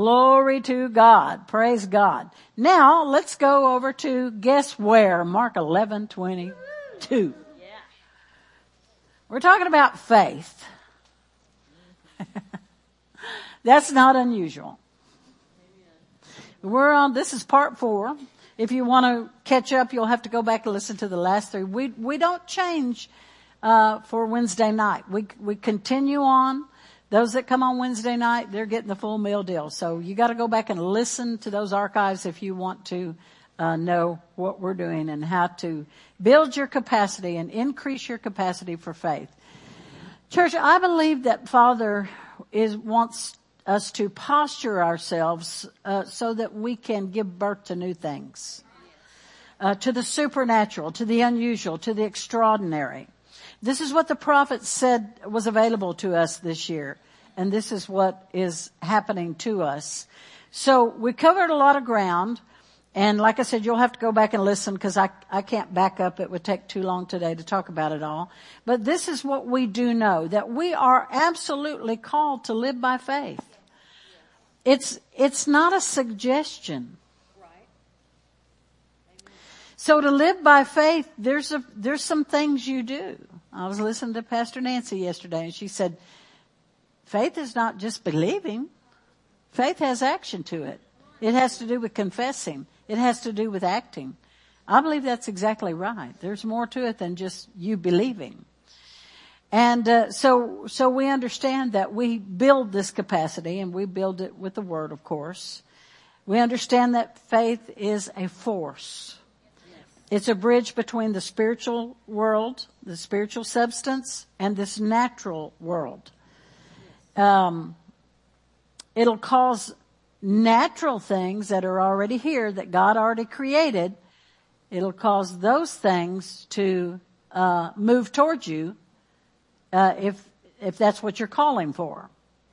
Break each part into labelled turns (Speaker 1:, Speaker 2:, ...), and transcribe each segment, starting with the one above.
Speaker 1: Glory to God. Praise God. Now, let's go over to guess where? Mark 11:22. We're talking about faith. That's not unusual. This is part 4. If you want to catch up, you'll have to go back and listen to the last 3. We don't change, for Wednesday night. We continue on. Those that come on Wednesday night, they're getting the full meal deal. So you got to go back and listen to those archives if you want to know what we're doing and how to build your capacity and increase your capacity for faith. Church, I believe that Father wants us to posture ourselves so that we can give birth to new things, to the supernatural, to the unusual, to the extraordinary. This is what the prophet said was available to us this year, and this is what is happening to us. So we covered a lot of ground, and like I said, you'll have to go back and listen because I can't back up. It would take too long today to talk about it all. But this is what we do know, that we are absolutely called to live by faith. It's not a suggestion. So to live by faith, there's some things you do. I was listening to Pastor Nancy yesterday, and she said, faith is not just believing. Faith has action to it. It has to do with confessing. It has to do with acting. I believe that's exactly right. There's more to it than just you believing. And so we understand that we build this capacity, and we build it with the Word, of course. We understand that faith is a force. It's a bridge between the spiritual world, the spiritual substance, and this natural world. It'll cause natural things that are already here, that God already created. It'll cause those things to move towards you if that's what you're calling for.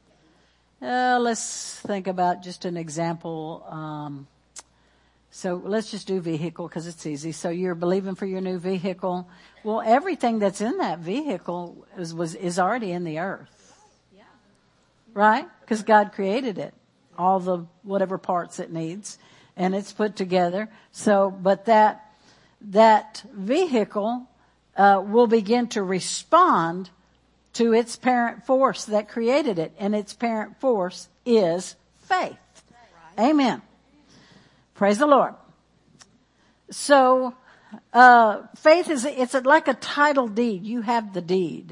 Speaker 1: Let's think about just an example. So let's just do vehicle because it's easy. So you're believing for your new vehicle. Well, everything that's in that vehicle is already in the earth. Right? Because God created it. All the whatever parts it needs. And it's put together. So, but that vehicle will begin to respond to its parent force that created it. And its parent force is faith. Amen. Praise the Lord. So, faith it's like a title deed. You have the deed.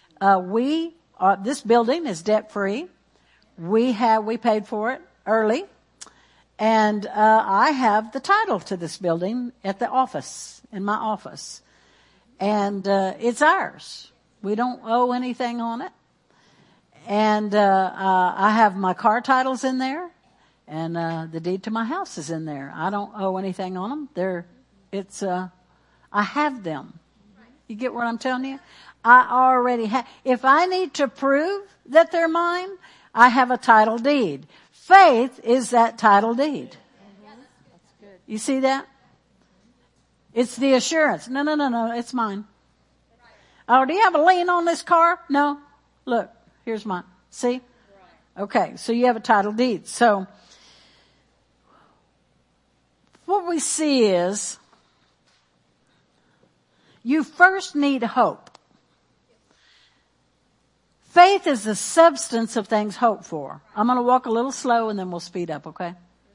Speaker 1: This building is debt free. We paid for it early. And, I have the title to this building at the office, in my office. And, it's ours. We don't owe anything on it. And, I have my car titles in there. And, the deed to my house is in there. I don't owe anything on them. I have them. You get what I'm telling you? I already have. If I need to prove that they're mine, I have a title deed. Faith is that title deed. You see that? It's the assurance. No, it's mine. Oh, do you have a lien on this car? No. Look, here's mine. See? Okay, so you have a title deed. So, what we see is, you first need hope. Faith is the substance of things hoped for. I'm going to walk a little slow and then we'll speed up, okay?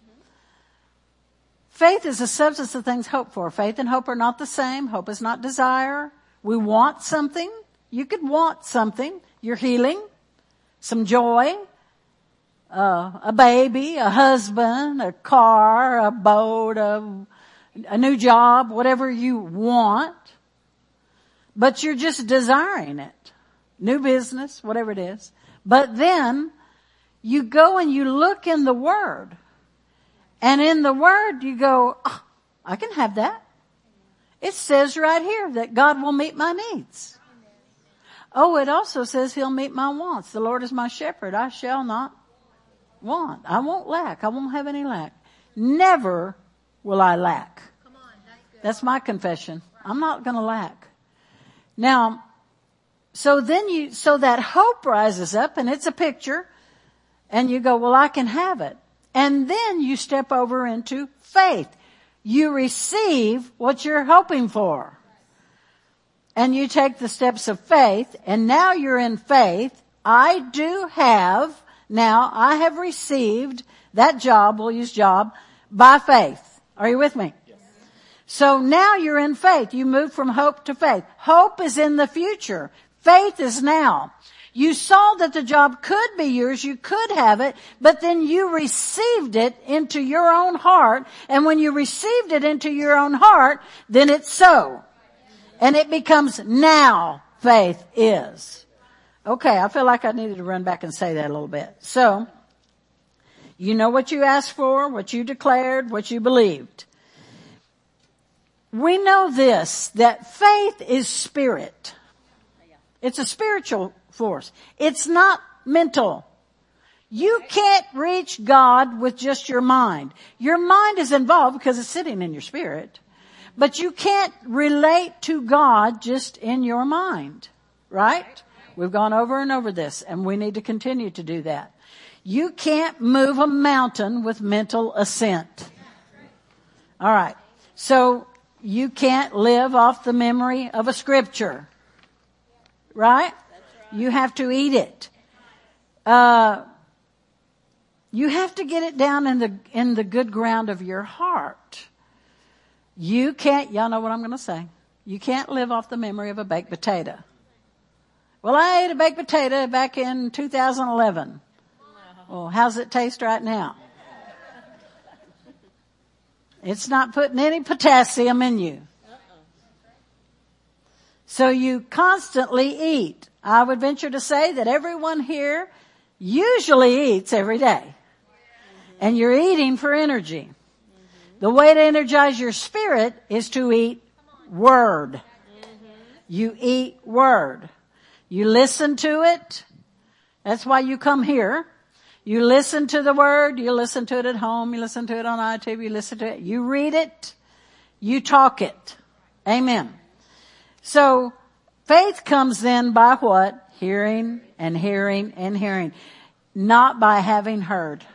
Speaker 1: Faith is the substance of things hoped for. Faith and hope are not the same. Hope is not desire. We want something. You could want something. Your healing, some joy, a baby, a husband, a car, a boat, a new job, whatever you want. But you're just desiring it. New business, whatever it is. But then you go and you look in the Word. And in the Word you go, oh, I can have that. It says right here that God will meet my needs. Oh, it also says He'll meet my wants. The Lord is my shepherd. I shall not want. I won't lack. I won't have any lack. Never will I lack. That's my confession. I'm not going to lack. Now, so that hope rises up and it's a picture and you go, well, I can have it. And then you step over into faith. You receive what you're hoping for. And you take the steps of faith, and now you're in faith. I have received that job, we'll use job, by faith. Are you with me? Yes. So now you're in faith. You move from hope to faith. Hope is in the future. Faith is now. You saw that the job could be yours, you could have it, but then you received it into your own heart, and when you received it into your own heart, then it's so. And it becomes now faith is. Okay, I feel like I needed to run back and say that a little bit. So, you know what you asked for, what you declared, what you believed. We know this, that faith is spirit. It's a spiritual force. It's not mental. You can't reach God with just your mind. Your mind is involved because it's sitting in your spirit. But you can't relate to God just in your mind. Right? We've gone over and over this, and we need to continue to do that. You can't move a mountain with mental assent. All right. So you can't live off the memory of a scripture. Right? You have to eat it. You have to get it down in the good ground of your heart. You can't, y'all know what I'm going to say. You can't live off the memory of a baked potato. Well, I ate a baked potato back in 2011. Well, how's it taste right now? It's not putting any potassium in you. So you constantly eat. I would venture to say that everyone here usually eats every day. And you're eating for energy. The way to energize your spirit is to eat word. You eat word. You listen to it. That's why you come here. You listen to the word. You listen to it at home. You listen to it on iTunes. You listen to it. You read it. You talk it. Amen. So faith comes then by what? Hearing and hearing and hearing. Not by having heard.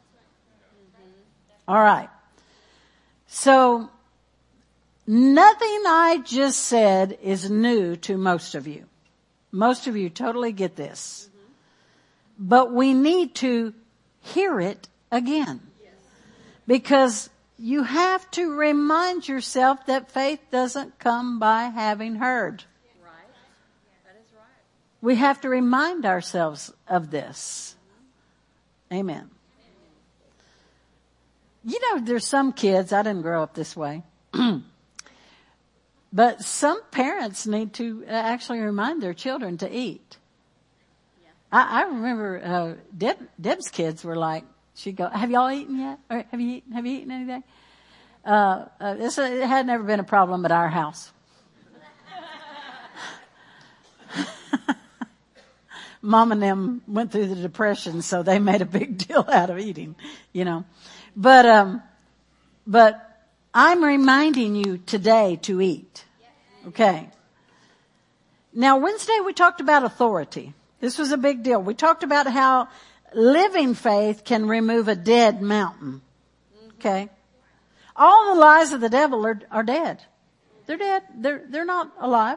Speaker 1: All right. So nothing I just said is new to most of you. Most of you totally get this. But we need to hear it again. Because you have to remind yourself that faith doesn't come by having heard. Right. That is right. We have to remind ourselves of this. Amen. You know, there's some kids, I didn't grow up this way, but some parents need to actually remind their children to eat. I remember Deb's kids were like, she'd go, have y'all eaten yet? Or have you eaten anything? It had never been a problem at our house. Mom and them went through the Depression, so they made a big deal out of eating, you know. But I'm reminding you today to eat. Okay. Now Wednesday we talked about authority. This was a big deal. We talked about how living faith can remove a dead mountain. Okay. All the lies of the devil are dead. They're dead. They're not alive.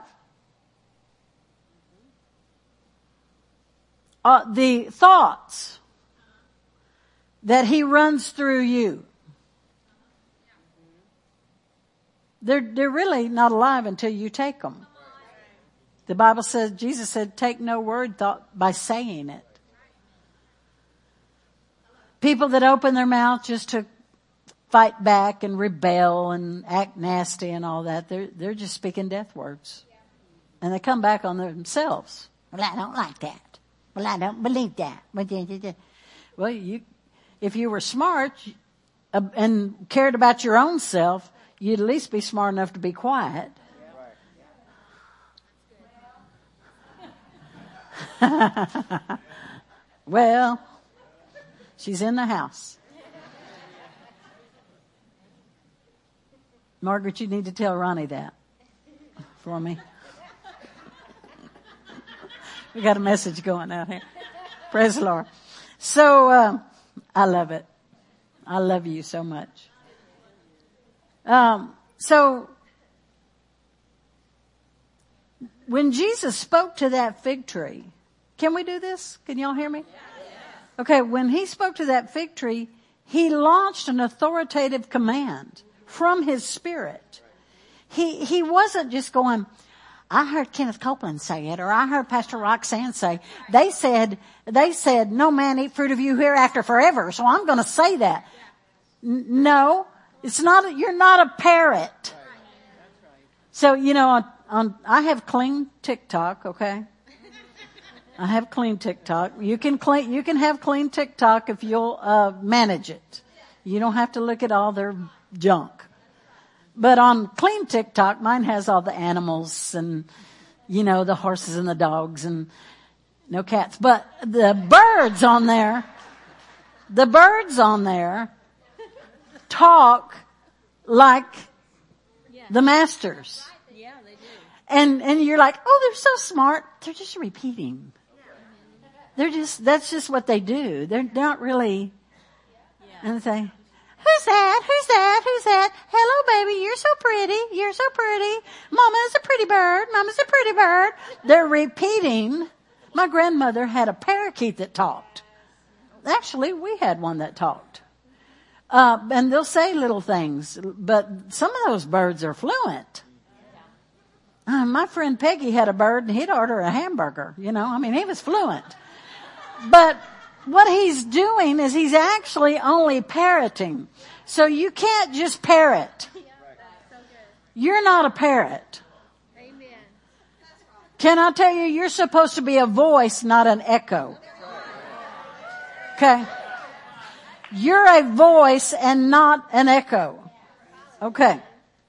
Speaker 1: The thoughts that he runs through you, they're really not alive until you take them. The Bible says, Jesus said, take no word thought by saying it. People that open their mouth just to fight back and rebel and act nasty and all that, they're just speaking death words. And they come back on themselves. Well, I don't like that. Well, I don't believe that. Well, if you were smart and cared about your own self, you'd at least be smart enough to be quiet. Well, she's in the house. Margaret, you need to tell Ronnie that for me. We got a message going out here. Praise the Lord. So, I love it. I love you so much. So when Jesus spoke to that fig tree, can we do this? Can y'all hear me? Okay, when he spoke to that fig tree, he launched an authoritative command from his spirit. He wasn't just going, I heard Kenneth Copeland say it, or I heard Pastor Roxanne say, they said, no man eat fruit of you hereafter forever, so I'm going to say that. No, it's not, you're not a parrot. So, I have clean TikTok, okay? I have clean TikTok. You can have clean TikTok if you'll, manage it. You don't have to look at all their junk. But on clean TikTok, mine has all the animals and, the horses and the dogs and no cats. But the birds on there talk like the masters.
Speaker 2: Yeah, they do.
Speaker 1: And you're like, oh, they're so smart. They're just repeating. That's just what they do. They're not really, and they say, who's that? Who's that? Who's that? Hello, baby. You're so pretty. You're so pretty. Mama's a pretty bird. Mama's a pretty bird. They're repeating. My grandmother had a parakeet that talked. Actually, we had one that talked. And they'll say little things, but some of those birds are fluent. My friend Peggy had a bird and he'd order a hamburger, he was fluent. But what he's doing is he's actually only parroting. So you can't just parrot. You're not a parrot. Can I tell you, you're supposed to be a voice, not an echo. Okay? You're a voice and not an echo. Okay.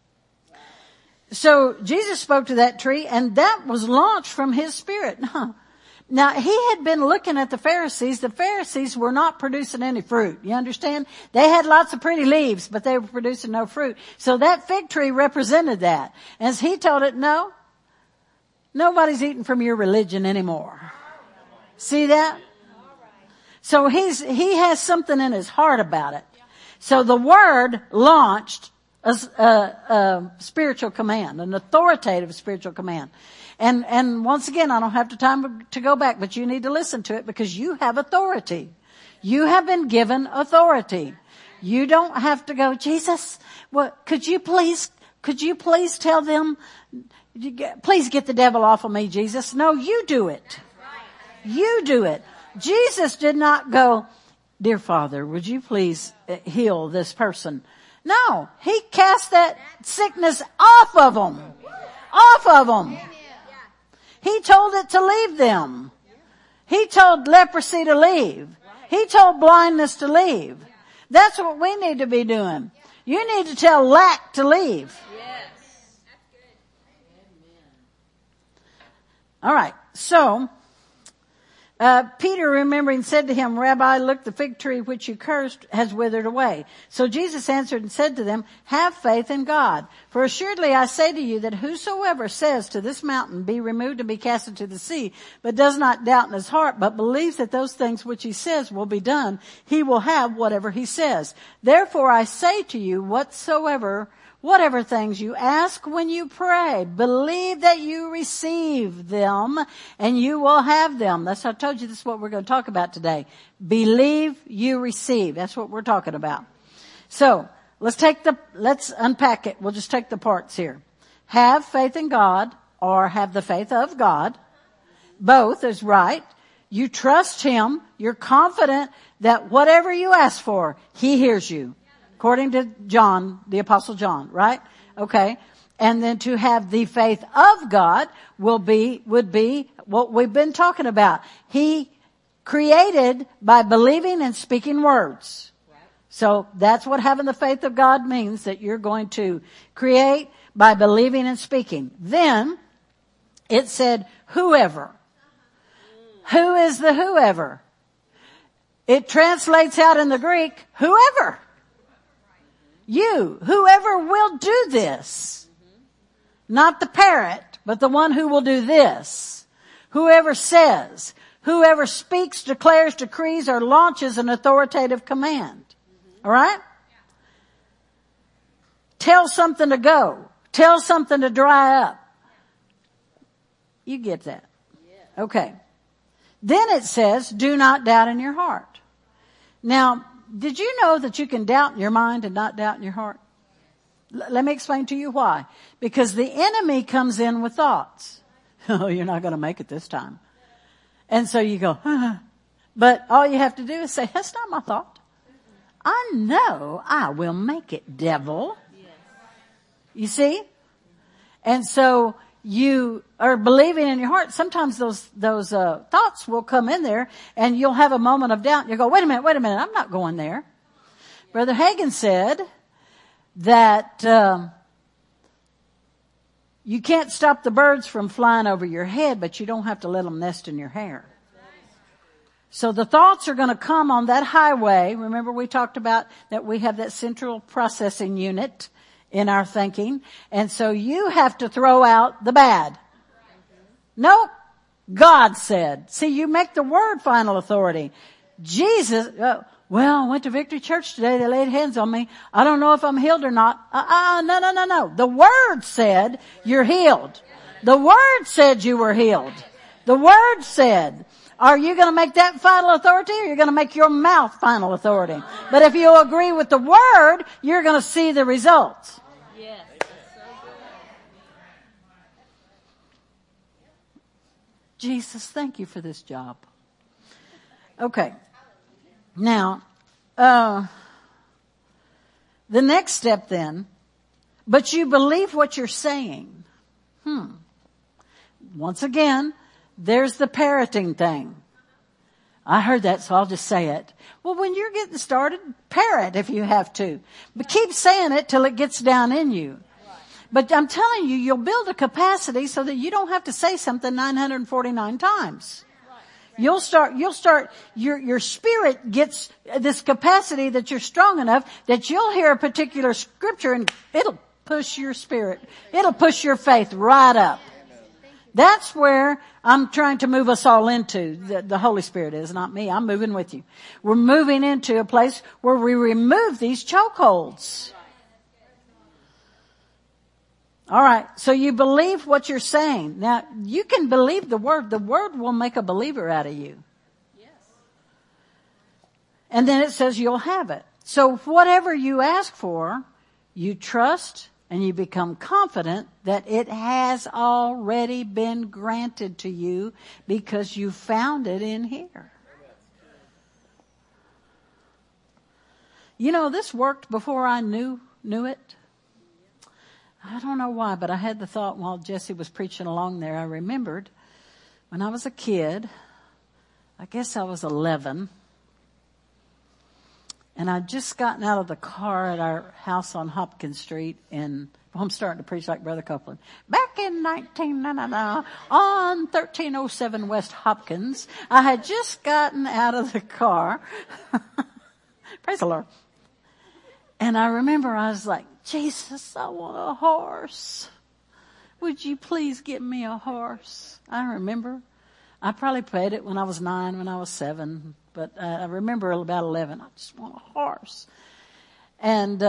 Speaker 1: So Jesus spoke to that tree and that was launched from his spirit. Now he had been looking at the Pharisees. The Pharisees were not producing any fruit. You understand? They had lots of pretty leaves, but they were producing no fruit. So that fig tree represented that. As he told it, no, nobody's eating from your religion anymore. See that? So he has something in his heart about it. So the word launched a spiritual command, an authoritative spiritual command. And once again, I don't have the time to go back, but you need to listen to it because you have authority. You have been given authority. You don't have to go, Jesus, could you please tell them, please get the devil off of me, Jesus. No, you do it. You do it. Jesus did not go, dear Father, would you please heal this person? No, he cast that sickness off of them. Off of them. He told it to leave them. He told leprosy to leave. He told blindness to leave. That's what we need to be doing. You need to tell lack to leave. All right. So, Peter, remembering, said to him, Rabbi, look, the fig tree which you cursed has withered away. So Jesus answered and said to them, have faith in God. For assuredly I say to you that whosoever says to this mountain, be removed and be cast into the sea, but does not doubt in his heart, but believes that those things which he says will be done, he will have whatever he says. Therefore I say to you, whatever things you ask when you pray, believe that you receive them and you will have them. That's what I told you. This is what we're going to talk about today. Believe you receive. That's what we're talking about. So let's unpack it. We'll just take the parts here. Have faith in God or have the faith of God. Both is right. You trust him. You're confident that whatever you ask for, he hears you. According to John, the Apostle John, right? Okay. And then to have the faith of God would be what we've been talking about. He created by believing and speaking words. So that's what having the faith of God means, that you're going to create by believing and speaking. Then it said, whoever. Who is the whoever? It translates out in the Greek, whoever. You, whoever will do this. Not the parrot, but the one who will do this. Whoever says, whoever speaks, declares, decrees, or launches an authoritative command. All right? Tell something to go. Tell something to dry up. You get that? Okay. Then it says, do not doubt in your heart. Now, did you know that you can doubt in your mind and not doubt in your heart? Let me explain to you why. Because the enemy comes in with thoughts. Oh, you're not going to make it this time. And so you go, but all you have to do is say, that's not my thought. I know I will make it, devil. You see? And so you are believing in your heart. Sometimes those thoughts will come in there and you'll have a moment of doubt. You go, wait a minute. I'm not going there. Brother Hagin said that, you can't stop the birds from flying over your head, but you don't have to let them nest in your hair. So the thoughts are going to come on that highway. Remember we talked about that we have that central processing unit in our thinking. And so you have to throw out the bad. Nope. God said. See, you make the word final authority. Jesus, well, I went to Victory Church today. They laid hands on me. I don't know if I'm healed or not. No. The Word said you're healed. The Word said you were healed. The Word said, are you going to make that final authority or you're going to make your mouth final authority? But if you agree with the Word, you're going to see the results.
Speaker 2: Yes.
Speaker 1: Jesus, thank you for this job. Okay. Now, the next step then, but you believe what you're saying. Once again, there's the parroting thing. I heard that, so I'll just say it. Well, when you're getting started, parrot if you have to. But keep saying it till it gets down in you. But I'm telling you, you'll build a capacity so that you don't have to say something 949 times. Your spirit gets this capacity that you're strong enough that you'll hear a particular scripture and it'll push your spirit. It'll push your faith right up. That's where I'm trying to move us all into. The Holy Spirit is, not me. I'm moving with you. We're moving into a place where we remove these chokeholds. All right. So you believe what you're saying. Now, you can believe the Word. The Word will make a believer out of you.
Speaker 2: Yes.
Speaker 1: And then it says you'll have it. So whatever you ask for, you trust and you become confident that it has already been granted to you because you found it in here. You know, this worked before I knew it. I don't know why, but I had the thought while Jesse was preaching along there. I remembered when I was a kid, I guess I was 11, and I'd just gotten out of the car at our house on Hopkins Street I'm starting to preach like Brother Copeland. Back in 1999, on 1307 West Hopkins, I had just gotten out of the car. Praise the Lord. And I remember I was like, Jesus, I want a horse. Would you please give me a horse? I remember. I probably paid it when I was 9, when I was 7. But I remember about 11. I just want a horse. And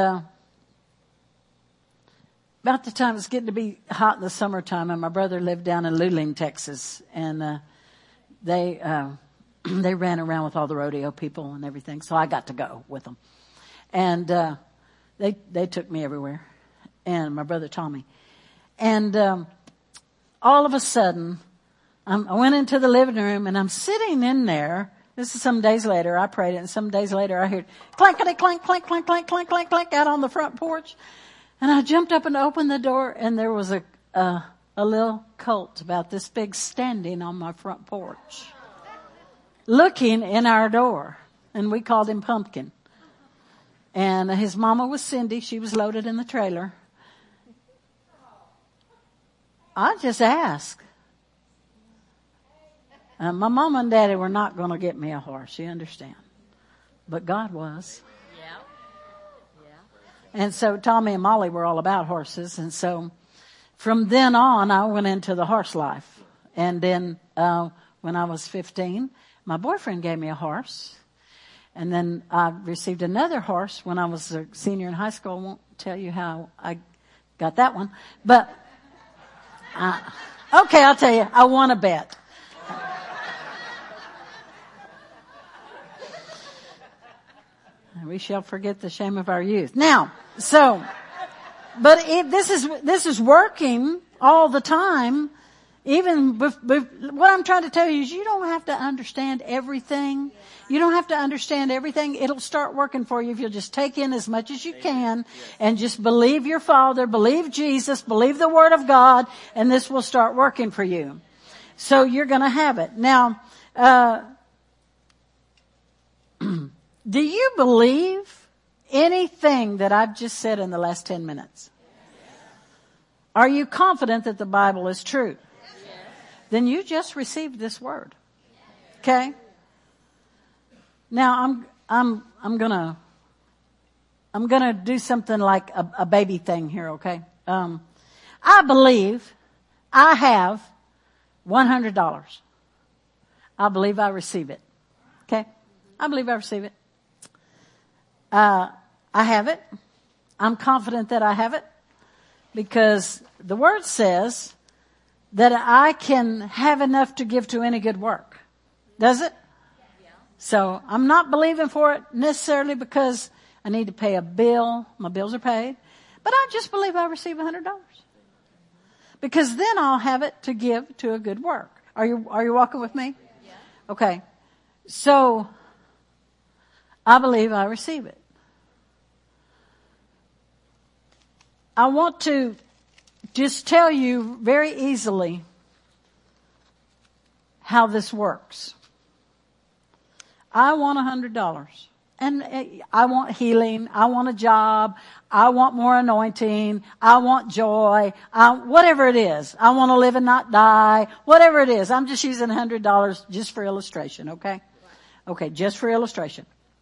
Speaker 1: about the time it's getting to be hot in the summertime, and my brother lived down in Luling, Texas. And they ran around with all the rodeo people and everything. So I got to go with them. And they took me everywhere, and my brother Tommy. And all of a sudden, I went into the living room, and I'm sitting in there. This is some days later. I prayed it, and some days later I heard clankety clank, clank, clank, clank, clank, clank, clank out on the front porch. And I jumped up and opened the door, and there was a little colt about this big standing on my front porch, looking in our door, and we called him Pumpkin. And his mama was Cindy. She was loaded in the trailer. I just asked. My mama and daddy were not going to get me a horse. You understand? But God was.
Speaker 2: Yeah.
Speaker 1: And so Tommy and Molly were all about horses. And so from then on, I went into the horse life. And then when I was 15, my boyfriend gave me a horse. And then I received another horse when I was a senior in high school. I won't tell you how I got that one. But, okay, I'll tell you. I won a bet. We shall forget the shame of our youth. Now, so, but this is working all the time. Even what I'm trying to tell you is you don't have to understand everything. You don't have to understand everything. It'll start working for you if you'll just take in as much as you can and just believe your Father, believe Jesus, believe the Word of God, and this will start working for you. So you're going to have it. Now, do you believe anything that I've just said in the last 10 minutes? Are you confident that the Bible is true? Then you just received this word. Okay? Now I'm gonna do something like a baby thing here, okay? I believe I have $100. I believe I receive it. Okay? I believe I receive it. I have it. I'm confident that I have it because the word says that I can have enough to give to any good work. Does it? Yeah. So I'm not believing for it necessarily because I need to pay a bill. My bills are paid. But I just believe I receive $100. Because then I'll have it to give to a good work. Are you walking with me? Yeah. Okay. So I believe I receive it. I want to just tell you very easily how this works. I want $100. And I want healing. I want a job. I want more anointing. I want joy. Whatever it is. I want to live and not die. Whatever it is. I'm just using $100 just for illustration, okay? Okay, just for illustration.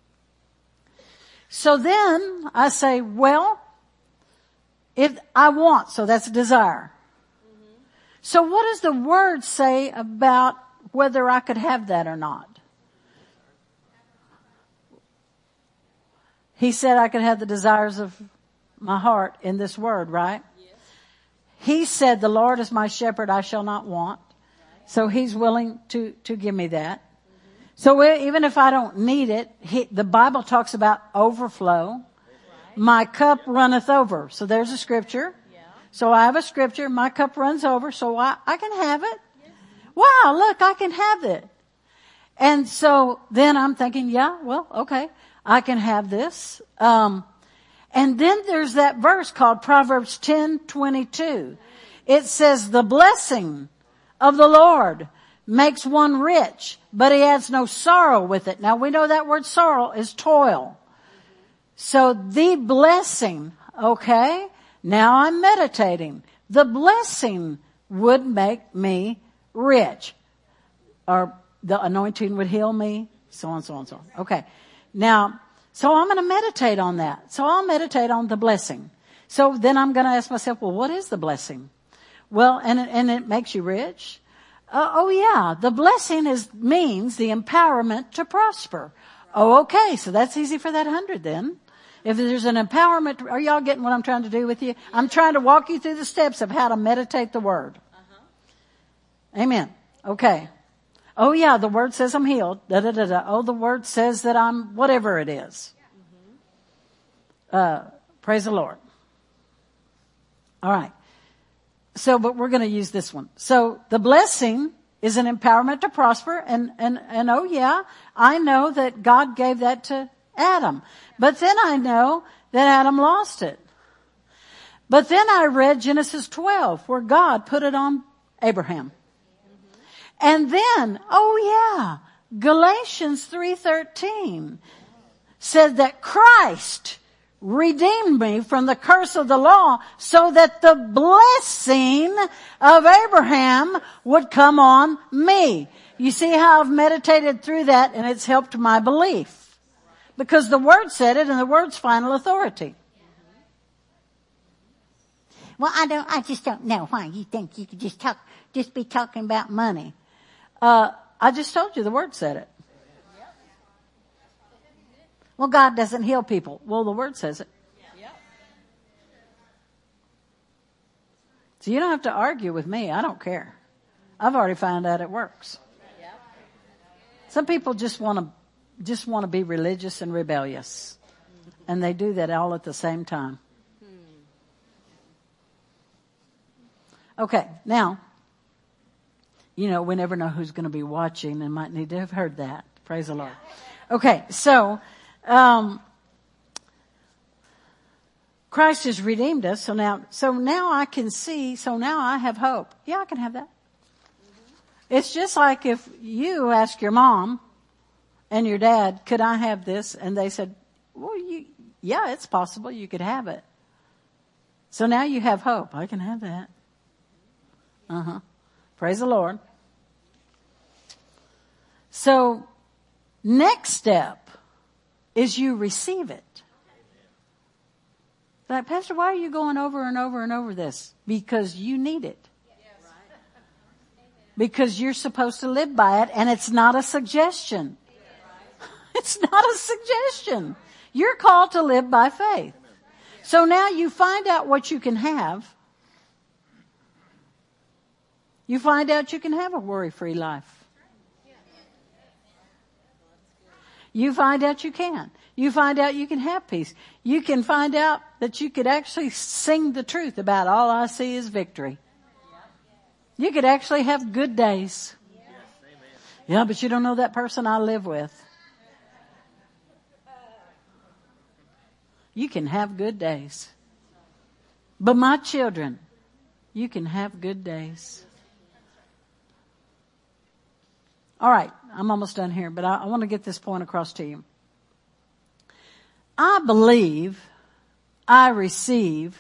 Speaker 1: So then I say, well, if I want, so that's a desire. Mm-hmm. So what does the word say about whether I could have that or not? He said I could have the desires of my heart in this word, right? Yes. He said, the Lord is my shepherd, I shall not want. Right. So he's willing to give me that. Mm-hmm. So even if I don't need it, the Bible talks about overflow. My cup runneth over. So there's a scripture. Yeah. So I have a scripture. My cup runs over. So I can have it. Yes. Wow, look, I can have it. And so then I'm thinking, yeah, well, okay, I can have this. And then there's that verse called Proverbs 10:22. It says, the blessing of the Lord makes one rich, but he adds no sorrow with it. Now we know that word sorrow is toil. So the blessing, okay, now I'm meditating. The blessing would make me rich. Or the anointing would heal me, so on, so on, so on. Okay. Now, so I'm going to meditate on that. So I'll meditate on the blessing. So then I'm going to ask myself, well, what is the blessing? Well, and it makes you rich. Oh yeah, the blessing means the empowerment to prosper. Oh, okay, so that's easy for that 100 then. If there's an empowerment, are y'all getting what I'm trying to do with you? I'm trying to walk you through the steps of how to meditate the word. Amen. Okay. Oh yeah, the word says I'm healed. Da, da, da, da. Oh, the word says that I'm whatever it is. Praise the Lord. All right. So, but we're going to use this one. So the blessing is an empowerment to prosper. And oh yeah, I know that God gave that to Adam. But then I know that Adam lost it. But then I read Genesis 12 where God put it on Abraham. And then, oh yeah, Galatians 3:13 said that Christ redeemed me from the curse of the law so that the blessing of Abraham would come on me. You see how I've meditated through that and it's helped my belief. Because the word said it and the word's final authority.
Speaker 2: Well, I just don't know why you think you could just be talking about money.
Speaker 1: I just told you the word said it. Well, God doesn't heal people. Well, the Word says it. So you don't have to argue with me. I don't care. I've already found out it works. Some people just want to be religious and rebellious. And they do that all at the same time. Okay, now, we never know who's going to be watching and might need to have heard that. Praise the Lord. Okay, so Christ has redeemed us. So now I can see. So now I have hope. Yeah, I can have that. It's just like if you ask your mom and your dad, could I have this? And they said, well, yeah, it's possible you could have it. So now you have hope. I can have that. Praise the Lord. So next step is you receive it. Like, Pastor, why are you going over and over and over this? Because you need it. Because you're supposed to live by it, and it's not a suggestion. It's not a suggestion. You're called to live by faith. So now you find out what you can have. You find out you can have a worry-free life. You find out you can. You find out you can have peace. You can find out that you could actually sing the truth about all I see is victory. You could actually have good days. Yeah, but you don't know that person I live with. You can have good days. But my children, you can have good days. All right, I'm almost done here, but I want to get this point across to you. I believe I receive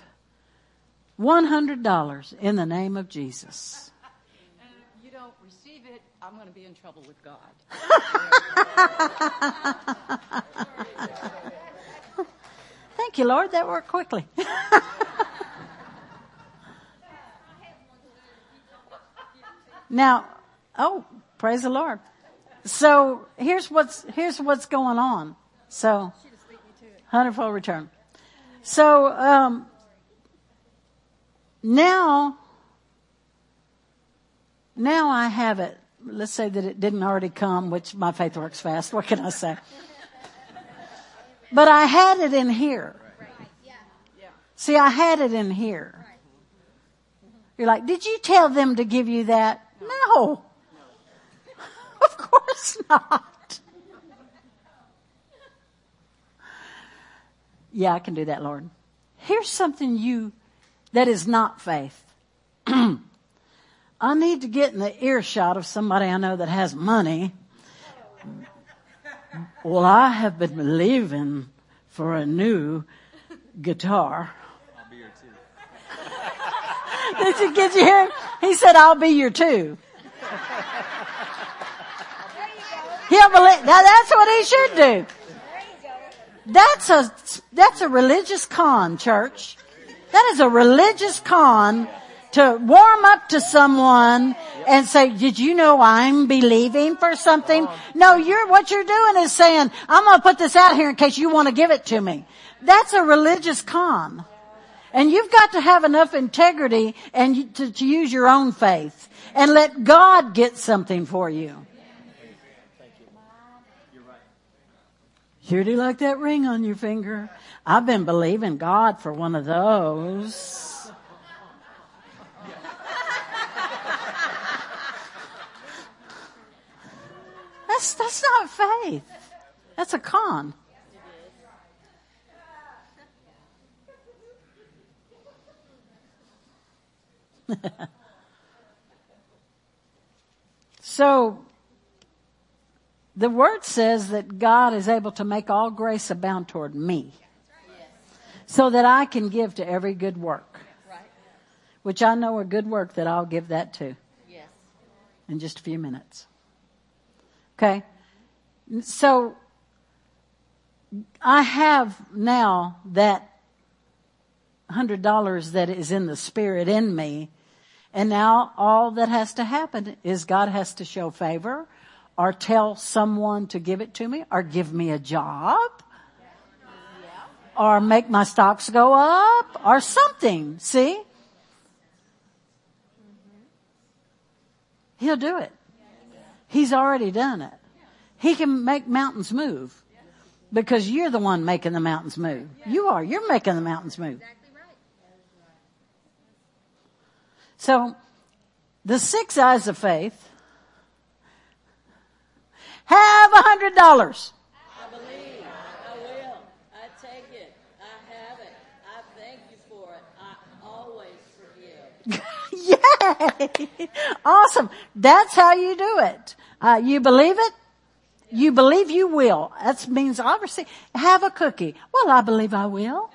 Speaker 1: $100 in the name of Jesus.
Speaker 3: And if you don't receive it, I'm going to be in trouble with God.
Speaker 1: Thank you, Lord. That worked quickly. Now, praise the Lord. So here's what's going on. So, 100-fold return. So, now I have it. Let's say that it didn't already come, which my faith works fast. What can I say? But I had it in here. See, I had it in here. You're like, did you tell them to give you that? No. Of course not. Yeah, I can do that, Lord. Here's something that is not faith. I need to get in the earshot of somebody I know that has money. Well, I have been believing for a new guitar.
Speaker 4: I'll be your two.
Speaker 1: Did you hear him? He said, I'll be your two. He'll believe. Now that's what he should do. That's a religious con, church. That is a religious con to warm up to someone and say, did you know I'm believing for something? No, what you're doing is saying, I'm going to put this out here in case you want to give it to me. That's a religious con. And you've got to have enough integrity and to use your own faith and let God get something for you. Sure do like that ring on your finger. I've been believing God for one of those. That's not faith. That's a con. So, the Word says that God is able to make all grace abound toward me. So that I can give to every good work. Which I know a good work that I'll give that to. In just a few minutes. Okay? So, I have now that $100 that is in the Spirit in me. And now all that has to happen is God has to show favor or tell someone to give it to me or give me a job or make my stocks go up or something. See? He'll do it. He's already done it. He can make mountains move because you're the one making the mountains move. You are. You're making the mountains move. So the 6 eyes of faith have $100.
Speaker 4: I believe. I will. I take it. I have it. I thank you for it. I always forgive.
Speaker 1: Yay! Awesome. That's how you do it. You believe it. You believe you will. That means obviously have a cookie. Well, I believe I will.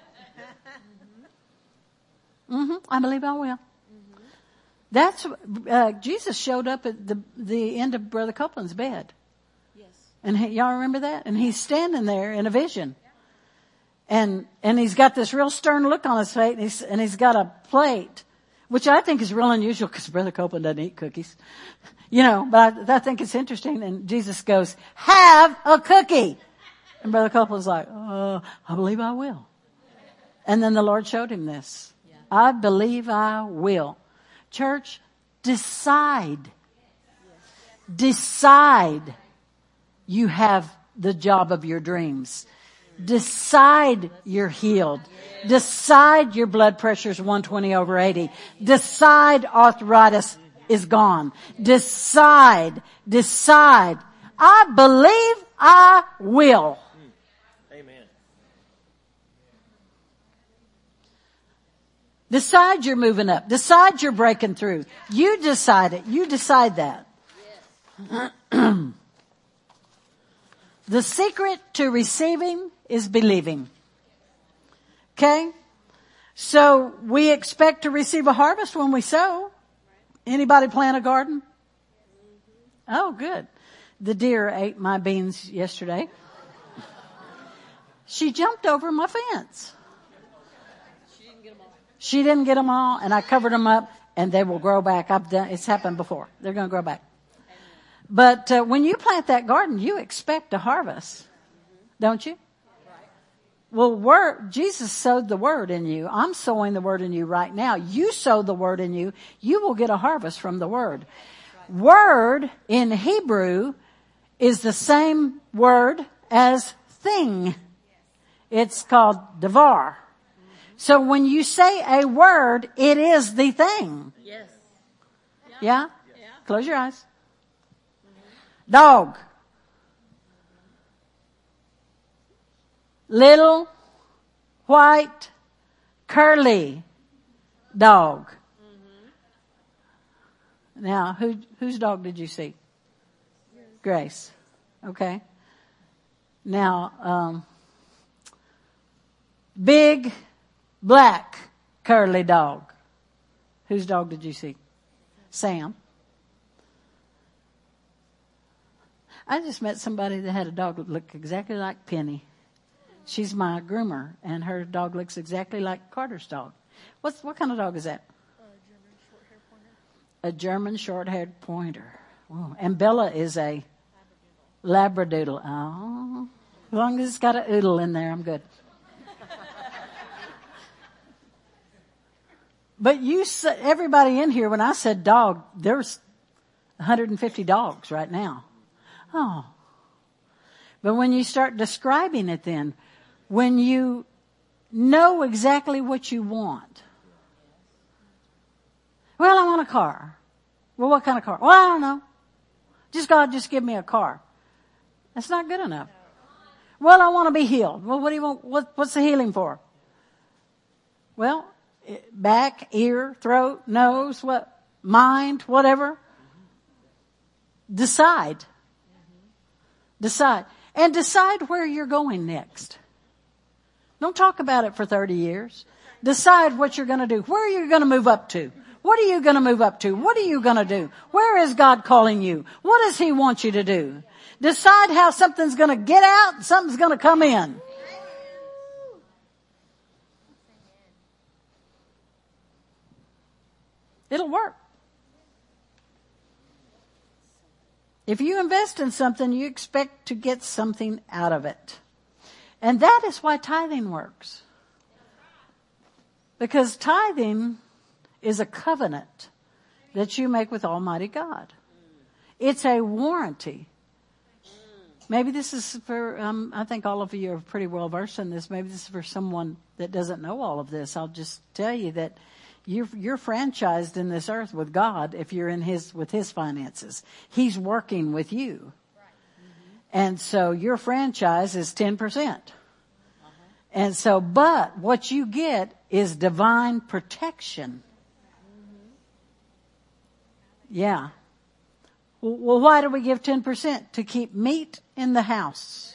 Speaker 1: I believe I will. That's Jesus showed up at the end of Brother Copeland's bed.
Speaker 4: Yes.
Speaker 1: And y'all remember that? And he's standing there in a vision. And he's got this real stern look on his face, and he's got a plate, which I think is real unusual because Brother Copeland doesn't eat cookies. But I think it's interesting. And Jesus goes, have a cookie. And Brother Copeland's like, I believe I will. And then the Lord showed him this. Yeah. I believe I will. Church, decide. Decide you have the job of your dreams. Decide you're healed. Decide your blood pressure is 120/80. Decide arthritis is gone. Decide. I believe I will.
Speaker 5: Amen.
Speaker 1: Decide you're moving up. Decide you're breaking through. You decide it. You decide that. The secret to receiving is believing. Okay? So we expect to receive a harvest when we sow. Anybody plant a garden? Oh, good. The deer ate my beans yesterday. She jumped over my fence. She didn't get them all, and I covered them up, and they will grow back. It's happened before. They're going to grow back. But when you plant that garden, you expect a harvest, don't you? Well, Jesus sowed the word in you. I'm sowing the word in you right now. You sow the word in you. You will get a harvest from the word. Word in Hebrew is the same word as thing. It's called davar. So when you say a word, it is the thing.
Speaker 4: Yes.
Speaker 1: Yeah? Close your eyes. Dog. Little, white, curly dog. Now, whose dog did you see? Grace. Okay. Now, big, black, curly dog. Whose dog did you see? Sam. I just met somebody that had a dog that looked exactly like Penny. She's my groomer, and her dog looks exactly like Carter's dog. What kind of dog is that? A German short-haired pointer. Oh, and Bella is a Labradoodle. Oh, as long as it's got a oodle in there, I'm good. But everybody in here, when I said dog, there's 150 dogs right now. Oh. But when you start describing it then, when you know exactly what you want. Well, I want a car. Well, what kind of car? Well, I don't know. God, just give me a car. That's not good enough. Well, I want to be healed. Well, what do you want? What's the healing for? Well, back, ear, throat, nose, mind, whatever. Decide. And decide where you're going next. Don't talk about it for 30 years. Decide what you're going to do. Where are you going to move up to? What are you going to move up to? What are you going to do? Where is God calling you? What does He want you to do? Decide how something's going to get out and something's going to come in. It'll work. If you invest in something, you expect to get something out of it. And that is why tithing works. Because tithing is a covenant that you make with Almighty God. It's a warranty. Maybe this is for, I think all of you are pretty well versed in this. Maybe this is for someone that doesn't know all of this. I'll just tell you that you're franchised in this earth with God if you're with His finances. He's working with you. And so your franchise is 10%. And so, but what you get is divine protection. Yeah. Well, why do we give 10%? To keep meat in the house.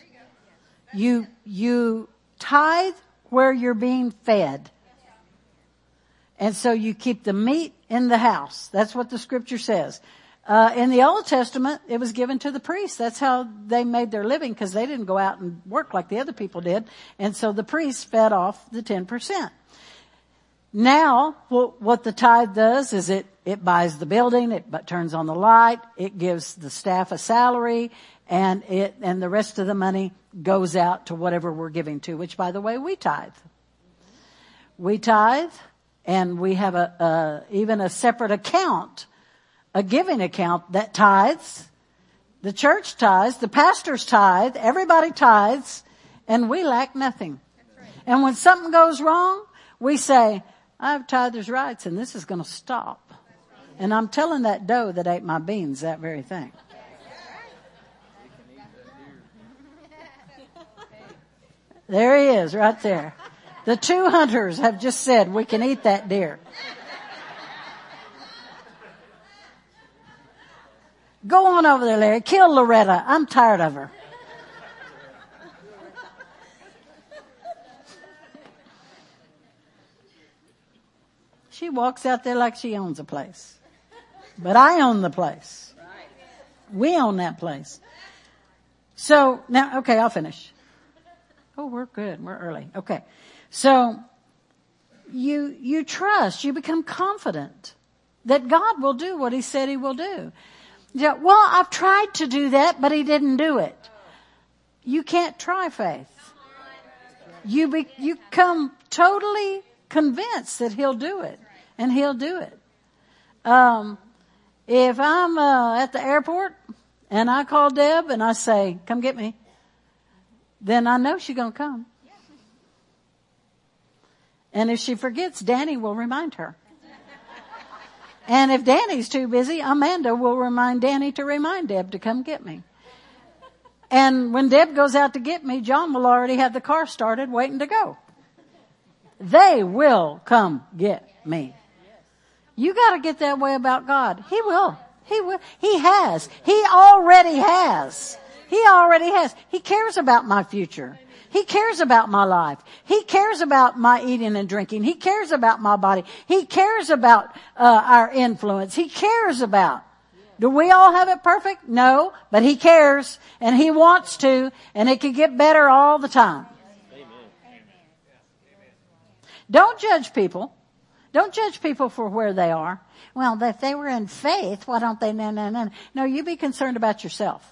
Speaker 1: You tithe where you're being fed. And so you keep the meat in the house. That's what the scripture says. In the Old Testament, it was given to the priests. That's how they made their living, because they didn't go out and work like the other people did. And so the priests fed off the 10%. Now, what the tithe does is it buys the building, it turns on the light, it gives the staff a salary, and the rest of the money goes out to whatever we're giving to, which, by the way, we tithe. We tithe, and we have even a separate account, a giving account that tithes. The church tithes, the pastors tithe, everybody tithes, and we lack nothing. And when something goes wrong, we say, I have tithers' rights, and this is going to stop. And I'm telling that doe that ate my beans that very thing. There he is, right there. The 2 hunters have just said we can eat that deer. Go on over there, Larry. Kill Loretta. I'm tired of her. She walks out there like she owns a place. But I own the place. We own that place. So now, okay, I'll finish. Oh, we're good. We're early. Okay. So you trust, you become confident that God will do what He said He will do. Yeah, well, I've tried to do that, but He didn't do it. You can't try faith. You come totally convinced that He'll do it, and He'll do it. If I'm at the airport and I call Deb and I say, come get me, then I know she's going to come. And if she forgets, Danny will remind her. And if Danny's too busy, Amanda will remind Danny to remind Deb to come get me. And when Deb goes out to get me, John will already have the car started waiting to go. They will come get me. You got to get that way about God. He will. He will. He has. He already has. He already has. He cares about my future. He cares about my life. He cares about my eating and drinking. He cares about my body. He cares about our influence. He cares about. Do we all have it perfect? No, but He cares, and He wants to, and it can get better all the time. Amen. Don't judge people. Don't judge people for where they are. Well, if they were in faith, why don't they? No, you be concerned about yourself.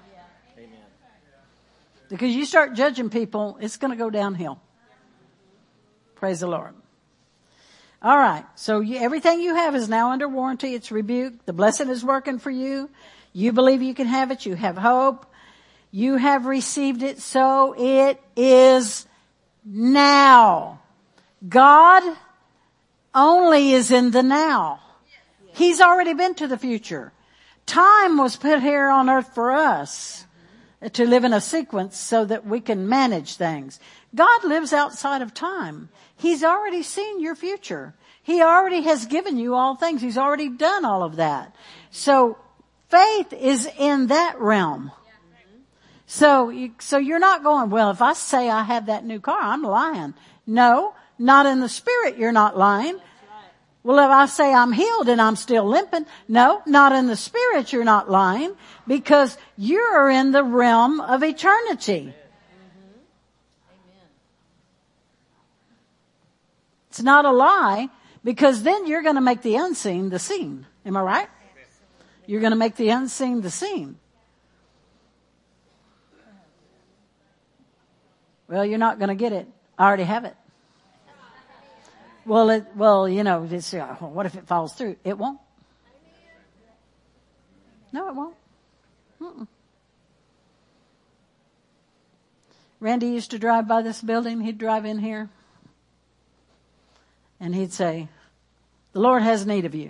Speaker 1: Because you start judging people, it's going to go downhill. Praise the Lord. All right. So everything you have is now under warranty. It's rebuked. The blessing is working for you. You believe you can have it. You have hope. You have received it. So it is now. God only is in the now. He's already been to the future. Time was put here on earth for us to live in a sequence so that we can manage things. God lives outside of time. He's already seen your future. He already has given you all things. He's already done all of that. So faith is in that realm. So you're not going, well, if I say I have that new car, I'm lying. No, not in the spirit, you're not lying. Well, if I say I'm healed and I'm still limping, no, not in the spirit, you're not lying, because you're in the realm of eternity. It's not a lie, because then you're going to make the unseen the seen. Am I right? You're going to make the unseen the seen. Well, you're not going to get it. I already have it. Well, what if it falls through? It won't. No, it won't. Mm-mm. Randy used to drive by this building. He'd drive in here. And he'd say, the Lord has need of you.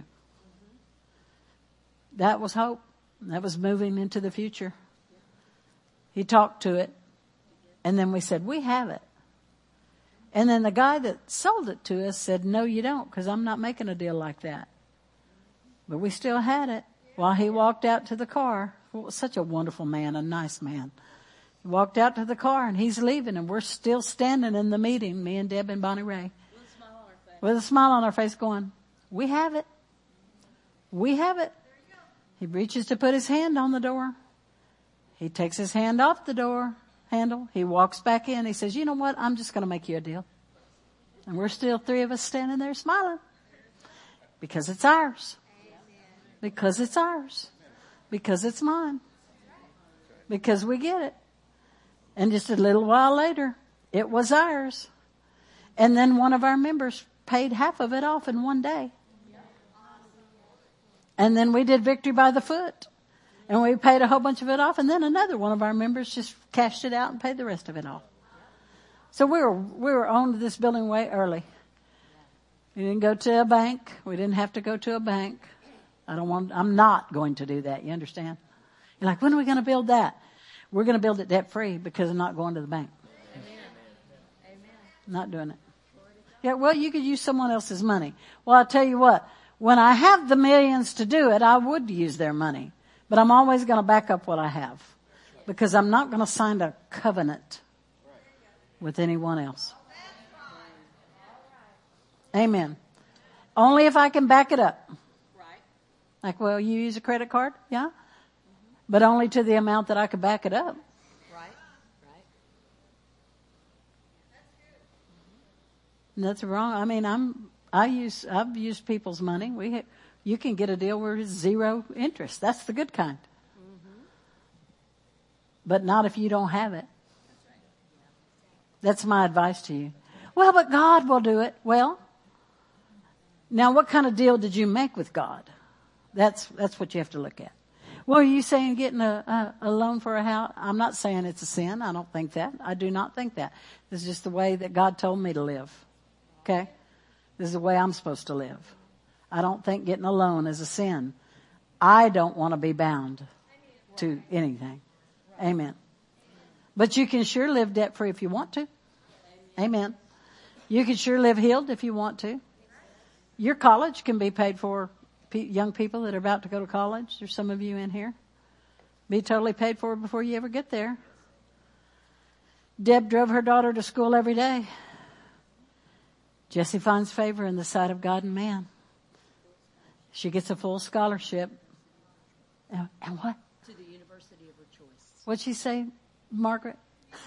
Speaker 1: That was hope. That was moving into the future. He talked to it. And then we said, we have it. And then the guy that sold it to us said, no, you don't, because I'm not making a deal like that. But we still had it while he walked out to the car. Well, such a wonderful man, a nice man. He walked out to the car and he's leaving and we're still standing in the meeting, me and Deb and Bonnie Ray. With a smile on our face going, we have it. We have it. He reaches to put his hand on the door. He takes his hand off the door handle. He walks back in. He says, you know what? I'm just going to make you a deal. And we're still three of us standing there smiling. Because it's ours. Because it's ours. Because it's mine. Because we get it. And just a little while later, it was ours. And then one of our members paid half of it off in one day. And then we did Victory by the Foot. And we paid a whole bunch of it off. And then another one of our members just cashed it out and paid the rest of it off. So we were owned this building way early. We didn't go to a bank. We didn't have to go to a bank. I'm not going to do that. You understand? You're like, when are we going to build that? We're going to build it debt free because I'm not going to the bank. Amen. Not doing it. Yeah, well, you could use someone else's money. Well, I'll tell you what. When I have the millions to do it, I would use their money. But I'm always going to back up what I have. Because I'm not going to sign a covenant with anyone else. Amen. Only if I can back it up. Like, well, you use a credit card? Yeah. But only to the amount that I could back it up.
Speaker 3: Right.
Speaker 1: That's wrong. I mean, I've used people's money. You can get a deal where it's zero interest. That's the good kind. Mm-hmm. But not if you don't have it. That's my advice to you. Well, but God will do it. Well, now what kind of deal did you make with God? That's what you have to look at. Well, are you saying getting a loan for a house? I'm not saying it's a sin. I don't think that. I do not think that. This is just the way that God told me to live. Okay? This is the way I'm supposed to live. I don't think getting a loan is a sin. I don't want to be bound to anything. Amen. But you can sure live debt free if you want to. Amen. You can sure live healed if you want to. Your college can be paid for. Young people that are about to go to college, there's some of you in here, be totally paid for before you ever get there. Deb drove her daughter to school every day. Jessie finds favor in the sight of God and man. She gets a full scholarship. And what?
Speaker 3: To the university of her choice.
Speaker 1: What'd she say, Margaret?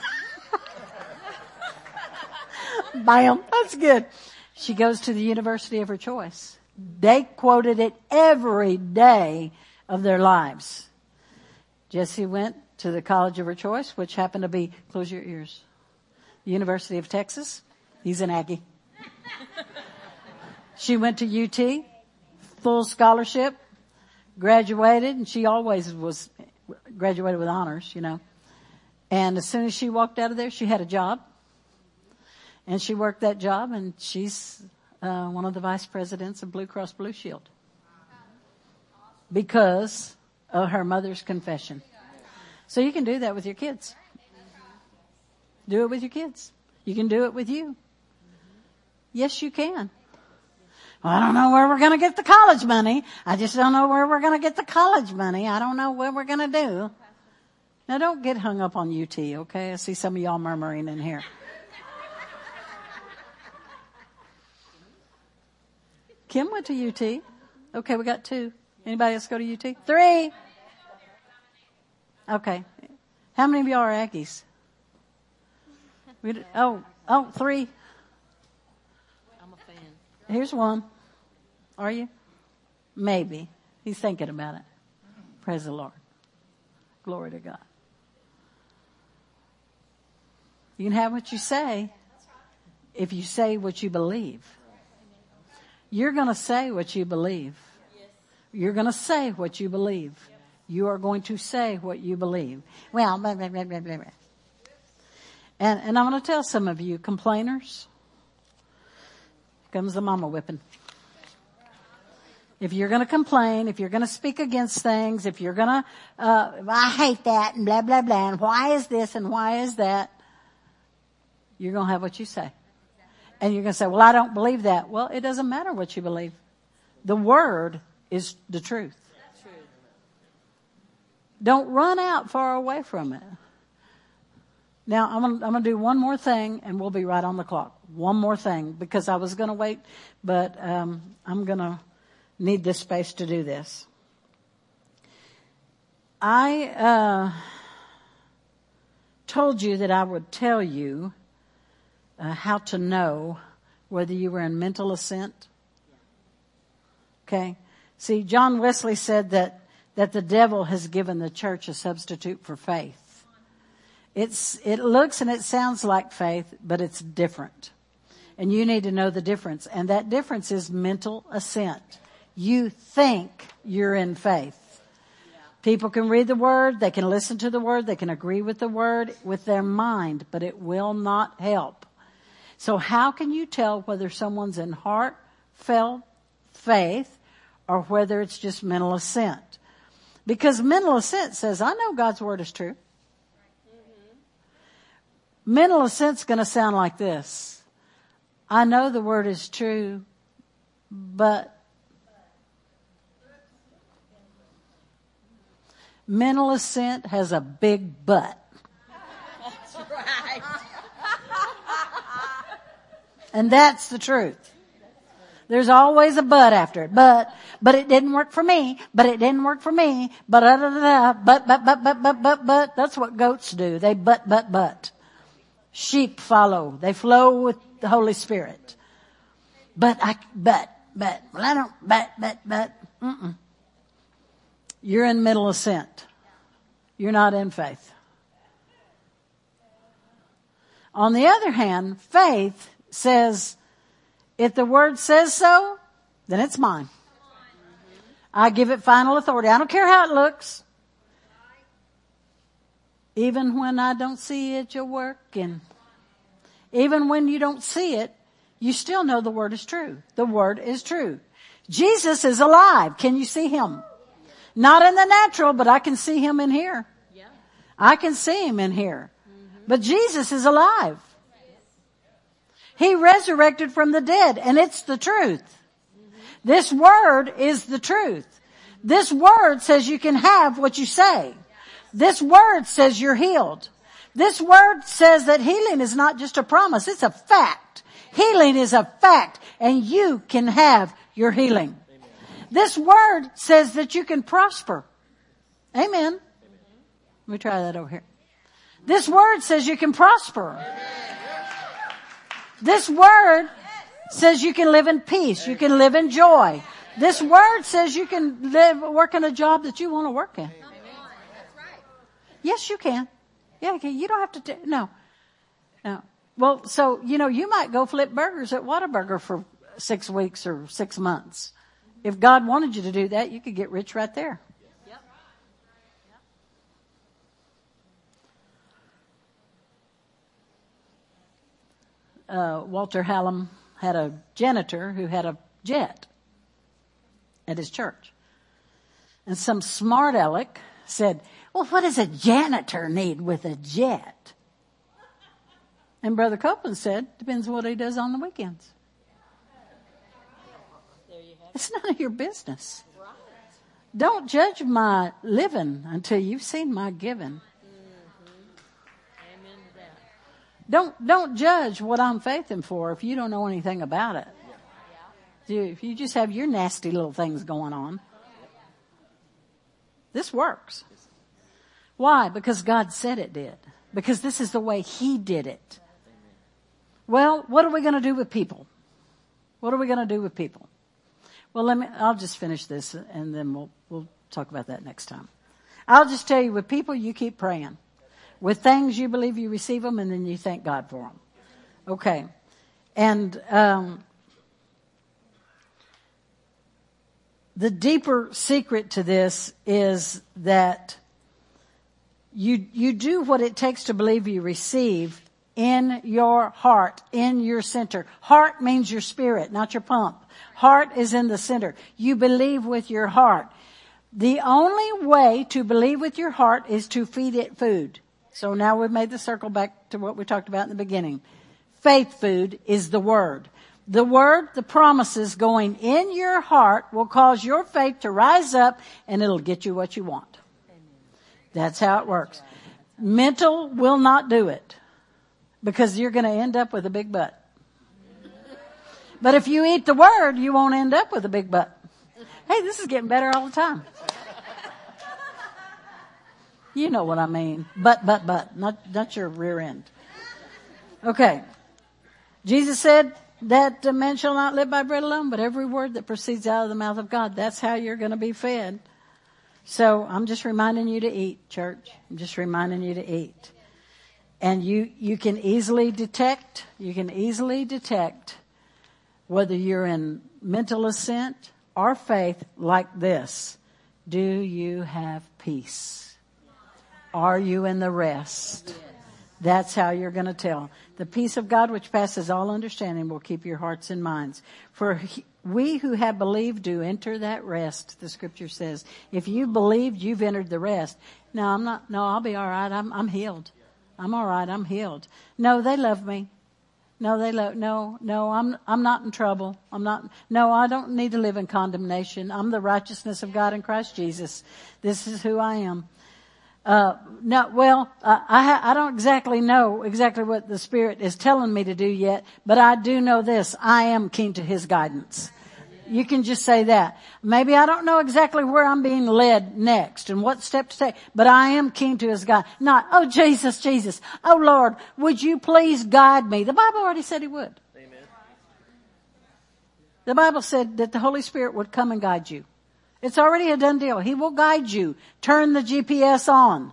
Speaker 1: Bam. That's good. She goes to the university of her choice. They quoted it every day of their lives. Jessie went to the college of her choice, which happened to be, close your ears, the University of Texas. He's an Aggie. She went to UT, full scholarship, graduated, and she always was graduated with honors, you know. And as soon as she walked out of there, she had a job. And she worked that job, and she's one of the vice presidents of Blue Cross Blue Shield because of her mother's confession. So you can do that with your kids. Do it with your kids. You can do it with you. Yes, you can. Well, I don't know where we're going to get the college money. I just don't know where we're going to get the college money. I don't know what we're going to do. Now, don't get hung up on UT, okay? I see some of y'all murmuring in here. Kim went to UT. Okay, we got 2. Anybody else go to UT? 3. Okay. How many of y'all are Aggies? 3.
Speaker 3: I'm a fan.
Speaker 1: Here's one. Are you? Maybe. He's thinking about it. Praise the Lord. Glory to God. You can have what you say if you say what you believe. You're going to say what you believe. You're going to say what you believe. You are going to say what you believe. Well, blah, blah, blah, blah, blah. And I'm going to tell some of you complainers, here comes the mama whipping. If you're going to complain, if you're going to speak against things, if you're going to, I hate that and blah, blah, blah, and why is this and why is that, you're going to have what you say. And you're going to say, well, I don't believe that. Well, it doesn't matter what you believe. The word is the truth. Don't run out far away from it. Now, I'm going to do one more thing and we'll be right on the clock. One more thing because I was going to wait, but I'm going to need this space to do this. I told you that I would tell you how to know whether you were in mental assent. Okay. See, John Wesley said that the devil has given the church a substitute for faith. It looks and it sounds like faith, but it's different. And you need to know the difference. And that difference is mental assent. You think you're in faith. People can read the word, they can listen to the word, they can agree with the word with their mind, but it will not help. So how can you tell whether someone's in heartfelt faith or whether it's just mental assent? Because mental assent says, I know God's word is true. Mental assent's going to sound like this. I know the word is true, but mental assent has a big but.
Speaker 4: That's right.
Speaker 2: And that's the truth. There's always a but after it. But it didn't work for me. But it didn't work for me. But. That's what goats do. They but. Sheep follow. They flow with the Holy Spirit. Well, I don't, mm-mm. You're in mental assent. You're not in faith. On the other hand, faith says, if the word says so, then it's mine. I give it final authority. I don't care how it looks. Even when I don't see it, you're working. Even when you don't see it, you still know the word is true. The word is true. Jesus is alive. Can you see him? Not in the natural, but I can see him in here. I can see him in here. But Jesus is alive. He resurrected from the dead, and it's the truth. This word is the truth. This word says you can have what you say. This word says you're healed. This word says that healing is not just a promise, it's a fact. Healing is a fact, and you can have your healing. This word says that you can prosper. Amen. Let me try that over here. This word says you can prosper. This word says you can live in peace. You can live in joy. This word says you can work in a job that you want to work in. Yes, you can. Yeah, okay. You don't have to. No. Well, so, you might go flip burgers at Whataburger for 6 weeks or 6 months. If God wanted you to do that, you could get rich right there. Walter Hallam had a janitor who had a jet at his church. And some smart aleck said, well, what does a janitor need with a jet? And Brother Copeland said, depends what he does on the weekends. It's none of your business. Don't judge my living until you've seen my giving. Don't judge what I'm faithing for if you don't know anything about it. If you just have your nasty little things going on. This works. Why? Because God said it did. Because this is the way he did it. Well, what are we going to do with people? What are we going to do with people? Well, I'll just finish this and then we'll talk about that next time. I'll just tell you, with people, you keep praying.
Speaker 1: With things you believe, you receive them, and then you thank God for them. Okay. And the deeper secret to this is that you do what it takes to believe you receive in your heart, in your center. Heart means your spirit, not your pump. Heart is in the center. You believe with your heart. The only way to believe with your heart is to feed it food. So now we've made the circle back to what we talked about in the beginning. Faith food is the word. The word, the promises going in your heart will cause your faith to rise up, and it'll get you what you want. That's how it works. Mental will not do it, because you're going to end up with a big butt. But if you eat the word, you won't end up with a big butt. Hey, this is getting better all the time. You know what I mean. Butt. Not your rear end. Okay. Jesus said that man shall not live by bread alone, but every word that proceeds out of the mouth of God. That's how you're going to be fed. So I'm just reminding you to eat, church. I'm just reminding you to eat. And you can easily detect whether you're in mental assent or faith like this. Do you have peace? Are you in the rest? That's how you're going to tell. The peace of God which passes all understanding will keep your hearts and minds. For we who have believed do enter that rest, the scripture says. If you believed, you've entered the rest. No, I'm not. No, I'll be all right. I'm healed. I'm all right. I'm healed. No, they love me. No, I'm not in trouble. I don't need to live in condemnation. I'm the righteousness of God in Christ Jesus. This is who I am. I don't exactly know what the Spirit is telling me to do yet, but I do know this. I am keen to His guidance. You can just say that. Maybe I don't know exactly where I'm being led next and what step to take, but I am keen to His guide. Not, oh Jesus, oh Lord, would you please guide me? The Bible already said He would. Amen. The Bible said that the Holy Spirit would come and guide you. It's already a done deal. He will guide you. Turn the GPS on.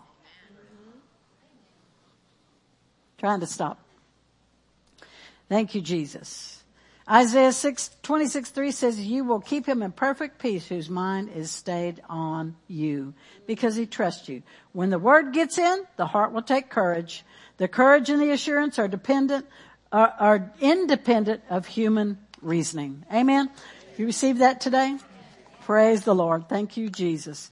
Speaker 1: Trying to stop. Thank you, Jesus. Isaiah 26:3 says, you will keep him in perfect peace whose mind is stayed on you because he trusts you. When the word gets in, the heart will take courage. The courage and the assurance are independent of human reasoning. Amen. You receive that today? Praise the Lord. Thank you, Jesus.